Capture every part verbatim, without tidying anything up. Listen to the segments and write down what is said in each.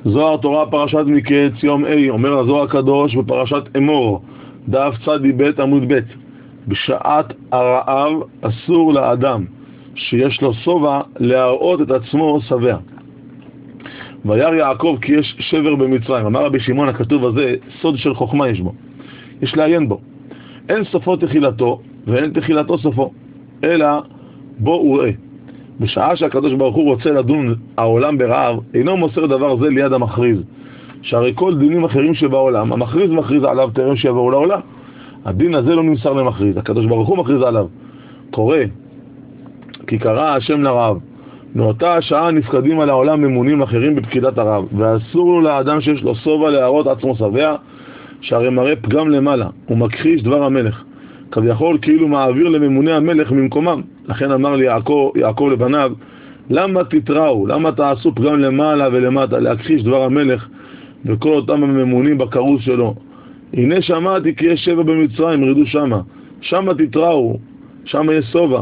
זוהר תורה פרשת מקץ יום A, אומר הזוהר הקדוש בפרשת אמור, דף צדי ב' עמוד ב', בשעת הרעב אסור לאדם שיש לו סובה להראות את עצמו שבע. וירא יעקב כי יש שבר במצרים. אמר רבי שמעון, הכתוב הזה סוד של חוכמה יש בו, יש לעיין בו. אין סופו תחילתו ואין תחילתו סופו, אלא בו וראה. בשעה שהקדוש ברוך הוא רוצה לדון העולם ברעב, אינו מוסר דבר זה ליד המכריז, שהרי כל דינים אחרים שבעולם המכריז מכריז עליו טרם שיבואו לעולם. הדין הזה לא נמסר למכריז, הקדוש ברוך הוא מכריז עליו. קורא כי קרא השם לרעב, מאותה השעה נפקדים על העולם ממונים אחרים בפקידת הרעב, ואסור לו לאדם שיש לו סובה להראות עצמו שבע, שהרי מראה פגם למעלה ומכחיש דבר המלך, כביכול כאילו מעביר לממוני המלך ממקומם. לכן אמר לי יעקב, יעקב לבניו, למה תתראו, למה תעשו פגם למעלה ולמטה, להכחיש דבר המלך וכל אותם הממונים בקרוס שלו? הנה שמעתי כי יש שבע במצרים, רדו שמה, שמה תתראו, שמה יש סובה,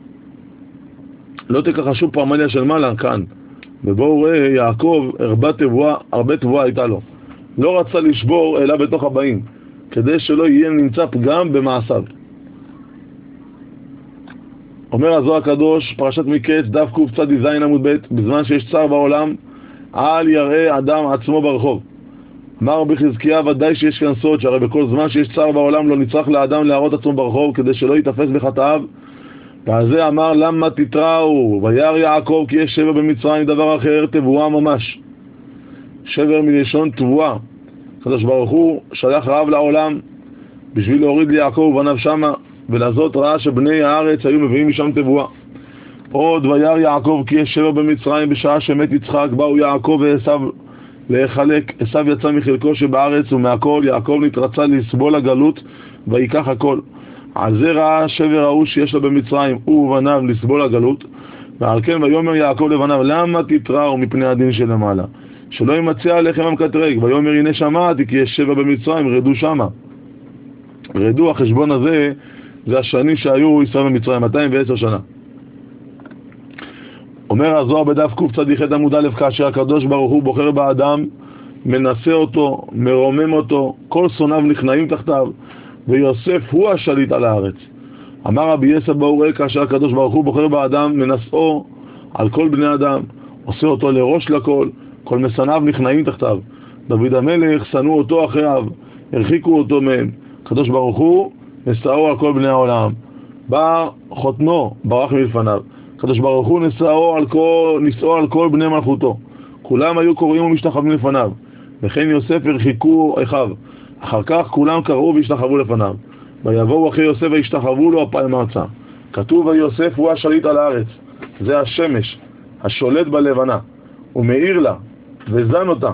לא תכחשו פרמליה של מעלה כאן. ובואו ראה, יעקב הרבה תבואה, הרבה תבואה הייתה לו, לא רצה לשבור אלא בתוך הבאים, כדי שלא יהיה נמצא פגם במעשיו. אומר הזוהר הקדוש פרשת מקץ דף קצ"ז עמוד ב', בזמן שיש צער בעולם אל יראה אדם עצמו ברחוב. אמר רבי חזקיה, ודאי שיש כאן סוד, שהרי בכל זמן שיש צער בעולם לא נצטרך לאדם להראות עצמו ברחוב, כדי שלא יתפס בחטאיו. ועל זה אמר למה תתראו, וירא יעקב כי יש שבר במצרים, דבר אחר, תבואה ממש, שבר מלשון תבואה. הקדוש ברוך הוא שלח רעב לעולם בשביל להוריד ליעקב ובניו שמה, ולזאת ראה שבני הארץ היו מביאים משם תבואה. עוד וירא יעקב כי יש שבר במצרים, בשעה שמת יצחק באו יעקב ועשיו להחלק, עשיו יצא מחלקו שבארץ ומהכל, יעקב נתרצה לסבול הגלות ויקח הכל. על זה ראה שבר ההוא שיש לו במצרים הוא ובניו לסבול הגלות, ועל כן ויאמר יעקב לבניו, למה תתראו מפני הדין שלמעלה, שלא ימצא עליכם המקטרג. ויאמר הנה שמעתי כי יש שבר במצרים, רדו שמה. רדו, החשבון הזה זה השנים שהיו ישראל במצרים, מאתיים ועשר שנה. אומר הזוהר בדף קצ"ח עמוד א', כאשר הקדוש ברוך הוא בוחר באדם, מנסה אותו, מרומם אותו, כל שונאיו נכנעים תחתיו, ויוסף הוא השליט על הארץ. אמר רבי יסע בואו ראה, כאשר הקדוש ברוך הוא בוחר באדם, מנסאו על כל בני אדם, עושה אותו לראש לכל, כל משנאיו נכנעים תחתיו. דוד המלך שנאו אותו אחריו, הרחיקו אותו מהם. הקדוש ברוך הוא נשאו על כל בני העולם, בא חותנו ברח מלפניו. הקדוש ברוך הוא נשאו על כל, נשאו על כל בני מלכותו, כולם היו קוראים ומשתחווים לפניו. וכן יוסף הרחיקו אחיו, אחר כך כולם קראו והשתחוו לפניו, ויבואו אחרי יוסף והשתחוו לו אפיים ארצה. כתוב ויוסף הוא השליט על הארץ, זה השמש השולט בלבנה, הוא מאיר לה וזן אותה.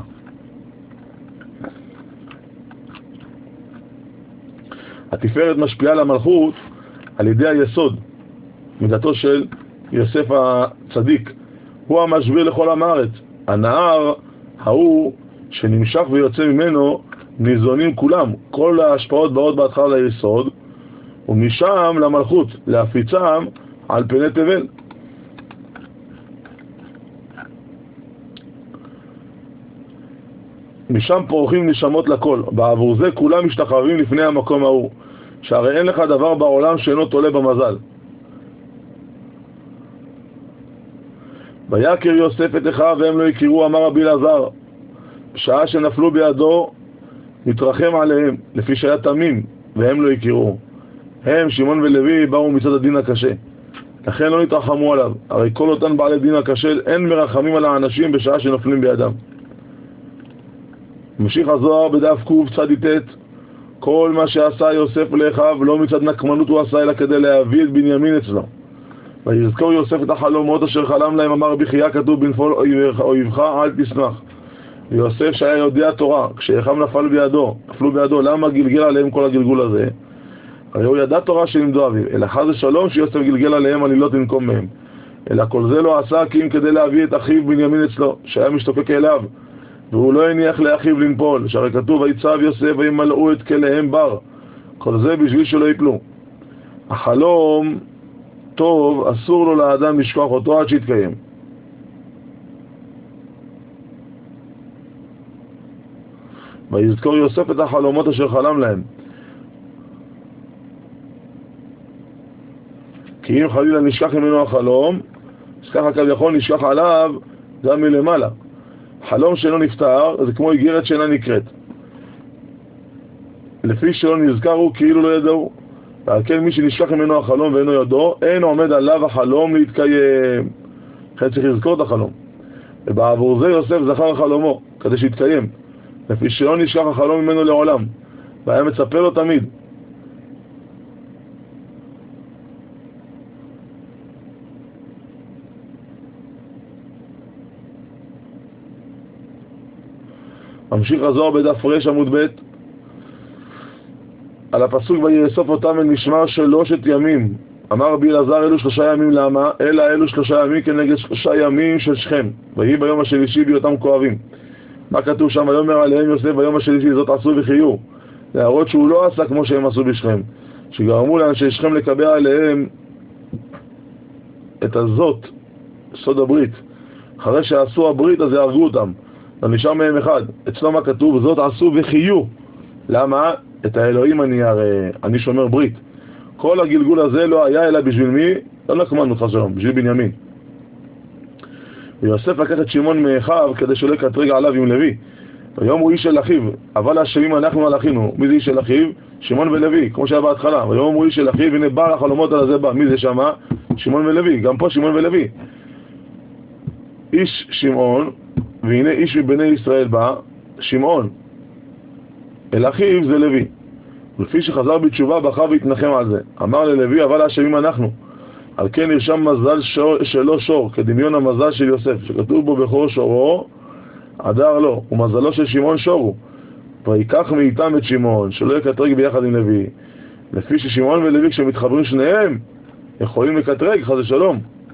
התפארת משפיעה למלכות על ידי היסוד, מידתו של יוסף הצדיק, הוא המשביר לכל עם הארץ. הנהר ההוא שנמשך ויוצא ממנו ניזונים כולם, כל ההשפעות באות בהתחלה ליסוד, ומשם למלכות להפיצם על פני תבל. משם פורחים נשמות לכל, בעבור זה כולם משתחררים לפני המקום ההוא, שהרי אין לך דבר בעולם שאינו תולה במזל. ויקר יוסף את אחיו והם לא יכירו, אמר רבי אלעזר, בשעה שנפלו בידו מתרחם עליהם, לפי שהיה תמים והם לא יכירו. הם שמעון ולוי באו מצד הדין הקשה, לכן לא נתרחמו עליו, הרי כל אותן בעלי דין הקשה אין מרחמים על האנשים בשעה שנופלים בידם. ממשיך הזוהר בדף קצ"ט, כל מה שעשה יוסף לאחיו לא מצד נקמנות הוא עשה, אלא כדי להביא את בנימין אצלו. ויזכור יוסף את החלומות אשר חלם להם, אמר רבי חייא, כתוב בנפול אויבך אל תשמח. ויוסף שהיה יודע תורה, כשאחיו נפל בידו, נפלו בידו, למה גלגל עליהם כל הגלגול הזה? הרי הוא ידע תורה שלימדו אביו, אלא חס ושלום שיוסף גלגל עליהם עלילות לנקום מהם. אלא כל זה לא עשה כי אם כדי להביא את אחיו בנימין אצלו, שהיה משתוקק אליו, והוא לא הניח לאחיו לנפול, שהרי כתוב ויצב יוסף וימלאו את כליהם בר. כל זה בשביל שלא ייפלו. החלום טוב, אסור לו לאדם לשכוח אותו עד שיתקיים. ויזכור יוסף את החלומות אשר חלם להם. כי אם חלילה נשכח ממנו החלום, אז ככה כביכול נשכח עליו גם מלמעלה. חלום שלא נפטר זה כמו איגרת שאינה נקראת. לפי שלא נזכרו כאילו לא ידעו. ועל כן מי שנשכח ממנו החלום ואינו ידעו, אין עומד עליו החלום להתקיים. לכן צריך לזכור את החלום. ובעבור זה יוסף זכר חלומו, כדי שיתקיים. לפי שלא נשכח החלום ממנו לעולם. והיה מצפה לו תמיד. ממשיך הזוהר בדף רש עמוד ב' על הפסוק ויאסוף אותם אל משמר שלושת ימים. אמר רבי אלעזר אלו שלושה ימים למה? אלא אלו שלושה ימים כנגד שלושה ימים של שכם. ויהי ביום השלישי בהיותם כואבים. מה כתוב שם? ויאמר עליהם יוסף ביום השלישי זאת עשו וחיו. להראות שהוא לא עשה כמו שהם עשו בשכם. שגרמו לאנשי שכם לקבע עליהם את הזאת, סוד הברית. אחרי שעשו הברית אז יהרגו אותם. נשאר מהם אחד. אצלו מה כתוב? זאת עשו וחיו. למה? את האלוהים אני, הרי, אני שומר ברית. כל הגלגול הזה לא היה אלא בשביל מי? לא נקמן אותך שלום, בשביל בנימין. ויוסף לקח את שמעון מאחיו כדי שלא יקטרג עליו עם לוי. ויום הוא איש של אחיו, אבל אשמים אנחנו על אחינו. מי זה איש של אחיו? שמעון ולוי, כמו שהיה בהתחלה. ויום הוא איש של אחיו, הנה בר החלומות על הזה בא. מי זה שמה? שמעון ולוי, גם פה שמעון ולוי. איש שמעון, והנה איש מבני ישראל בא, שמעון. אל אחיו זה לוי. ולפי שחזר בתשובה בחר והתנחם על זה. אמר ללוי, אבל האשמים אנחנו. על כן נרשם מזל שור, שלו שור, כדמיון המזל של יוסף, שכתוב בו בכור שורו, עדר לו, ומזלו של שמעון שורו. ויקח מאיתם את שמעון, שלא יקטרג ביחד עם לוי. לפי ששמעון ולוי כשמתחברים שניהם, יכולים לקטרג, חס ושלום.